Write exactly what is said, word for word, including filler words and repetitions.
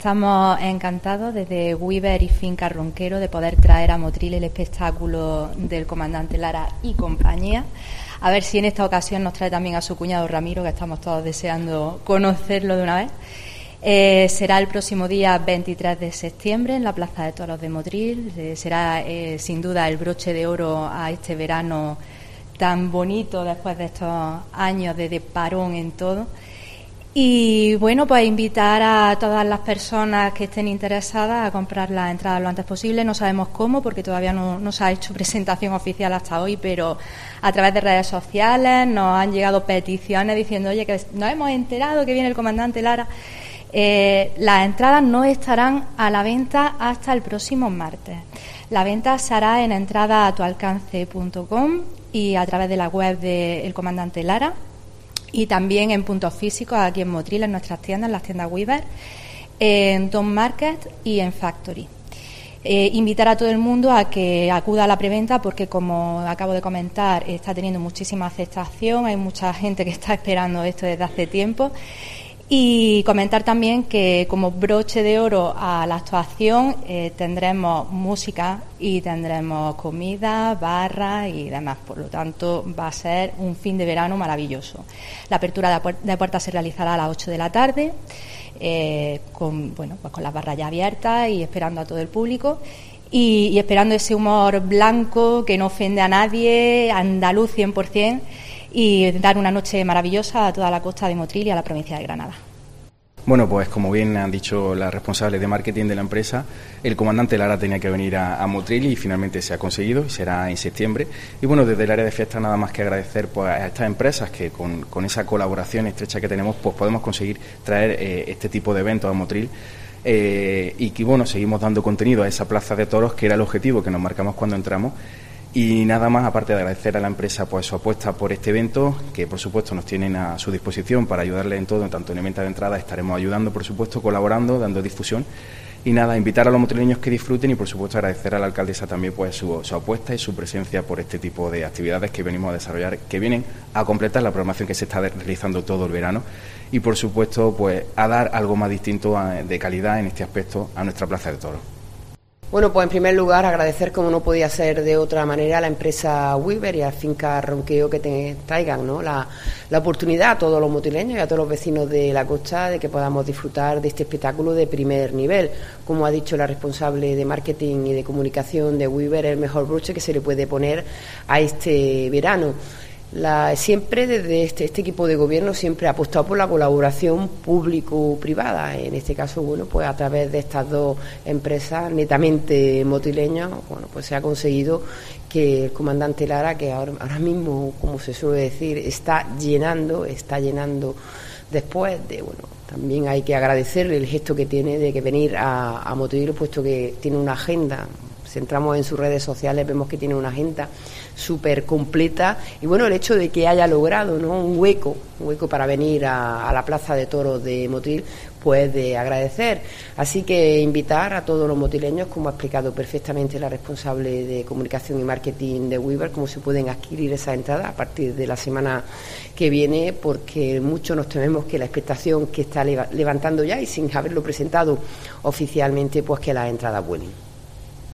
Estamos encantados desde Weaver y Finca Ronquero de poder traer a Motril el espectáculo del comandante Lara y compañía. A ver si en esta ocasión nos trae también a su cuñado Ramiro, que estamos todos deseando conocerlo de una vez. Eh, será el próximo día veintitrés de septiembre en la Plaza de Toros de Motril. Eh, será eh, sin duda el broche de oro a este verano tan bonito después de estos años de, de parón en todo. Y bueno, pues invitar a todas las personas que estén interesadas a comprar las entradas lo antes posible. No sabemos cómo, porque todavía no, no se ha hecho presentación oficial hasta hoy, pero a través de redes sociales nos han llegado peticiones diciendo, oye, que nos hemos enterado que viene el comandante Lara. Eh, las entradas no estarán a la venta hasta el próximo martes. La venta se hará en entrada a tu alcance punto com y a través de la web del comandante Lara, y también en puntos físicos aquí en Motril, en nuestras tiendas, en las tiendas Weaver, en Tom Market y en Factory. Eh, invitar a todo el mundo a que acuda a la preventa porque, como acabo de comentar, está teniendo muchísima aceptación, hay mucha gente que está esperando esto desde hace tiempo. Y comentar también que como broche de oro a la actuación eh, tendremos música y tendremos comida, barra y demás. Por lo tanto, va a ser un fin de verano maravilloso. La apertura de, puer- de puertas se realizará a las ocho de la tarde, eh, con, bueno, pues con las barras ya abiertas y esperando a todo el público. Y, y esperando ese humor blanco que no ofende a nadie, andaluz cien por ciento, y dar una noche maravillosa a toda la costa de Motril y a la provincia de Granada. Bueno, pues como bien han dicho las responsables de marketing de la empresa, el comandante Lara tenía que venir a, a Motril y finalmente se ha conseguido y será en septiembre. Y bueno, desde el área de fiestas nada más que agradecer pues, a estas empresas que con, con esa colaboración estrecha que tenemos pues podemos conseguir traer eh, este tipo de eventos a Motril. Eh, y que bueno, seguimos dando contenido a esa plaza de toros que era el objetivo que nos marcamos cuando entramos. Y nada más, aparte de agradecer a la empresa pues su apuesta por este evento, que por supuesto nos tienen a su disposición para ayudarle en todo, tanto en venta de entrada, estaremos ayudando, por supuesto, colaborando, dando difusión. Y nada, invitar a los motrileños que disfruten y por supuesto agradecer a la alcaldesa también pues su, su apuesta y su presencia por este tipo de actividades que venimos a desarrollar, que vienen a completar la programación que se está realizando todo el verano y por supuesto pues a dar algo más distinto a, de calidad en este aspecto a nuestra plaza de toros. Bueno, pues en primer lugar agradecer, como no podía ser de otra manera, a la empresa Weaver y a Finca Ronquero que te traigan ¿no? la, la oportunidad a todos los motrileños y a todos los vecinos de la costa de que podamos disfrutar de este espectáculo de primer nivel. Como ha dicho la responsable de marketing y de comunicación de Weaver, el mejor broche que se le puede poner a este verano. La, siempre desde este, este equipo de gobierno siempre ha apostado por la colaboración público-privada. En este caso, bueno, pues a través de estas dos empresas netamente motrileñas, bueno, pues se ha conseguido que el comandante Lara, que ahora, ahora mismo, como se suele decir, está llenando, está llenando después de, bueno, también hay que agradecerle el gesto que tiene de que venir a, a Motril, puesto que tiene una agenda. Si entramos en sus redes sociales vemos que tiene una agenda súper completa y bueno, el hecho de que haya logrado ¿no? un hueco, un hueco para venir a, a la Plaza de Toros de Motril, pues de agradecer. Así que invitar a todos los motrileños, como ha explicado perfectamente la responsable de comunicación y marketing de Weaver, cómo se pueden adquirir esas entradas a partir de la semana que viene, porque muchos nos tememos que la expectación que está levantando ya y sin haberlo presentado oficialmente, pues que las entradas vuelen.